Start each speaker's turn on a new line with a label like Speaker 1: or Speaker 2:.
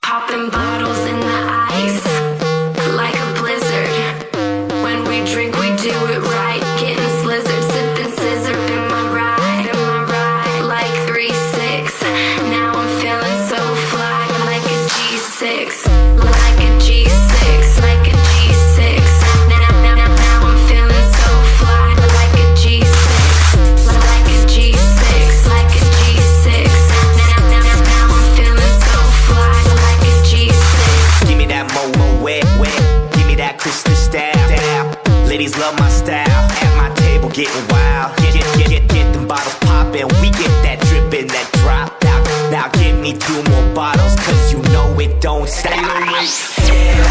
Speaker 1: Popping bottles in the ice, like a blizzard. When we drink, we do it right. Getting slizzard, sipping scissor in my ride, like 3-6. Now I'm feeling so fly, like a G6, like a G6, like a G6. Now I'm feeling so fly, like a G6, like a G6, like a G6. Now I'm feeling so fly, like a G6.
Speaker 2: Give me that mo wet, give me that crystal style. Ladies love my style, at my table getting wild. Get them bottles poppin', we get that drippin', that drop. Now give me 2 more bottles, cause you know it don't stop.